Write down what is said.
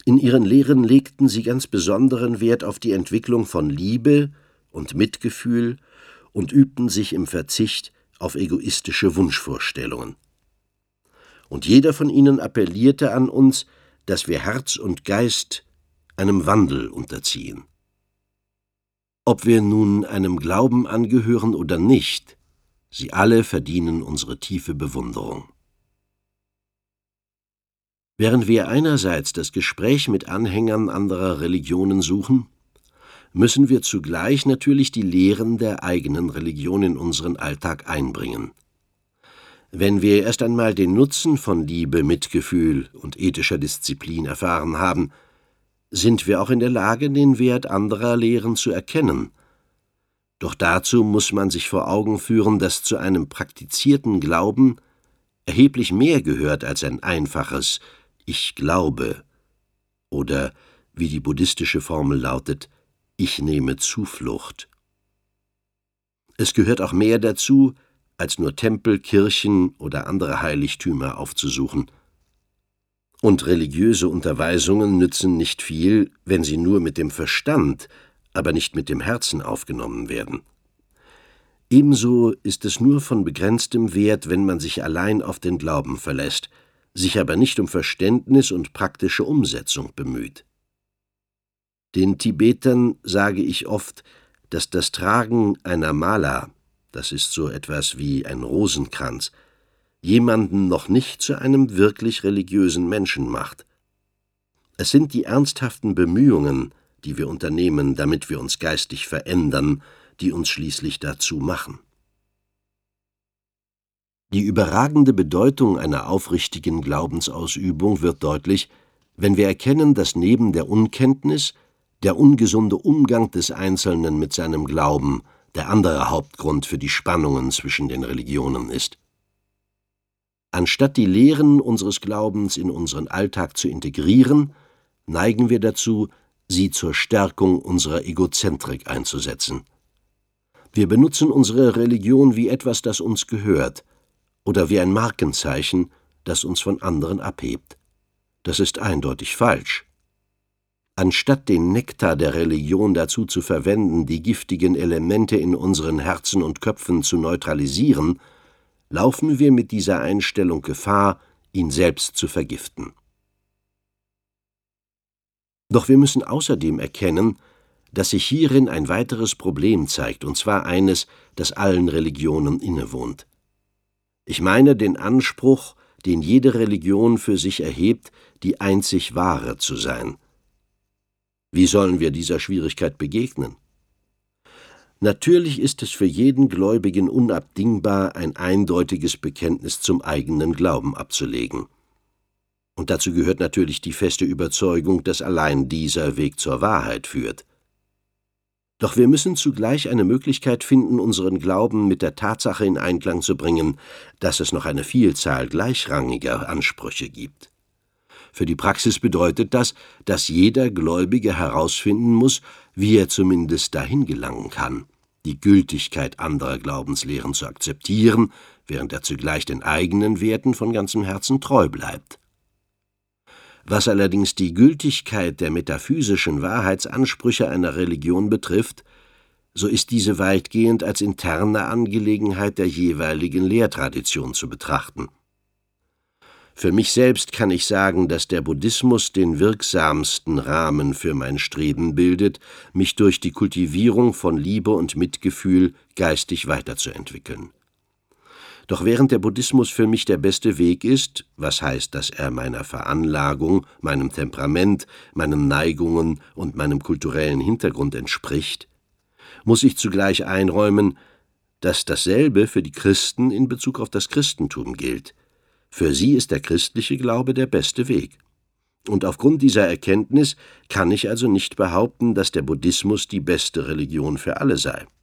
In ihren Lehren legten sie ganz besonderen Wert auf die Entwicklung von Liebe und Mitgefühl und übten sich im Verzicht auf egoistische Wunschvorstellungen. Und jeder von ihnen appellierte an uns, dass wir Herz und Geist einem Wandel unterziehen. Ob wir nun einem Glauben angehören oder nicht, sie alle verdienen unsere tiefe Bewunderung. Während wir einerseits das Gespräch mit Anhängern anderer Religionen suchen, müssen wir zugleich natürlich die Lehren der eigenen Religion in unseren Alltag einbringen. Wenn wir erst einmal den Nutzen von Liebe, Mitgefühl und ethischer Disziplin erfahren haben, sind wir auch in der Lage, den Wert anderer Lehren zu erkennen. Doch dazu muss man sich vor Augen führen, dass zu einem praktizierten Glauben erheblich mehr gehört als ein einfaches »Ich glaube« oder, wie die buddhistische Formel lautet, »Ich nehme Zuflucht«. Es gehört auch mehr dazu, als nur Tempel, Kirchen oder andere Heiligtümer aufzusuchen. Und religiöse Unterweisungen nützen nicht viel, wenn sie nur mit dem Verstand, aber nicht mit dem Herzen aufgenommen werden. Ebenso ist es nur von begrenztem Wert, wenn man sich allein auf den Glauben verlässt, sich aber nicht um Verständnis und praktische Umsetzung bemüht. Den Tibetern sage ich oft, dass das Tragen einer Mala, das ist so etwas wie ein Rosenkranz, jemanden noch nicht zu einem wirklich religiösen Menschen macht. Es sind die ernsthaften Bemühungen, die wir unternehmen, damit wir uns geistig verändern, die uns schließlich dazu machen. Die überragende Bedeutung einer aufrichtigen Glaubensausübung wird deutlich, wenn wir erkennen, dass neben der Unkenntnis der ungesunde Umgang des Einzelnen mit seinem Glauben der andere Hauptgrund für die Spannungen zwischen den Religionen ist. Anstatt die Lehren unseres Glaubens in unseren Alltag zu integrieren, neigen wir dazu, sie zur Stärkung unserer Egozentrik einzusetzen. Wir benutzen unsere Religion wie etwas, das uns gehört, oder wie ein Markenzeichen, das uns von anderen abhebt. Das ist eindeutig falsch. Anstatt den Nektar der Religion dazu zu verwenden, die giftigen Elemente in unseren Herzen und Köpfen zu neutralisieren, laufen wir mit dieser Einstellung Gefahr, ihn selbst zu vergiften. Doch wir müssen außerdem erkennen, dass sich hierin ein weiteres Problem zeigt, und zwar eines, das allen Religionen innewohnt. Ich meine den Anspruch, den jede Religion für sich erhebt, die einzig wahre zu sein. Wie sollen wir dieser Schwierigkeit begegnen? Natürlich ist es für jeden Gläubigen unabdingbar, ein eindeutiges Bekenntnis zum eigenen Glauben abzulegen. Und dazu gehört natürlich die feste Überzeugung, dass allein dieser Weg zur Wahrheit führt. Doch wir müssen zugleich eine Möglichkeit finden, unseren Glauben mit der Tatsache in Einklang zu bringen, dass es noch eine Vielzahl gleichrangiger Ansprüche gibt. Für die Praxis bedeutet das, dass jeder Gläubige herausfinden muss, wie er zumindest dahin gelangen kann, die Gültigkeit anderer Glaubenslehren zu akzeptieren, während er zugleich den eigenen Werten von ganzem Herzen treu bleibt. Was allerdings die Gültigkeit der metaphysischen Wahrheitsansprüche einer Religion betrifft, so ist diese weitgehend als interne Angelegenheit der jeweiligen Lehrtradition zu betrachten. Für mich selbst kann ich sagen, dass der Buddhismus den wirksamsten Rahmen für mein Streben bildet, mich durch die Kultivierung von Liebe und Mitgefühl geistig weiterzuentwickeln. Doch während der Buddhismus für mich der beste Weg ist, was heißt, dass er meiner Veranlagung, meinem Temperament, meinen Neigungen und meinem kulturellen Hintergrund entspricht, muss ich zugleich einräumen, dass dasselbe für die Christen in Bezug auf das Christentum gilt. Für sie ist der christliche Glaube der beste Weg. Und aufgrund dieser Erkenntnis kann ich also nicht behaupten, dass der Buddhismus die beste Religion für alle sei.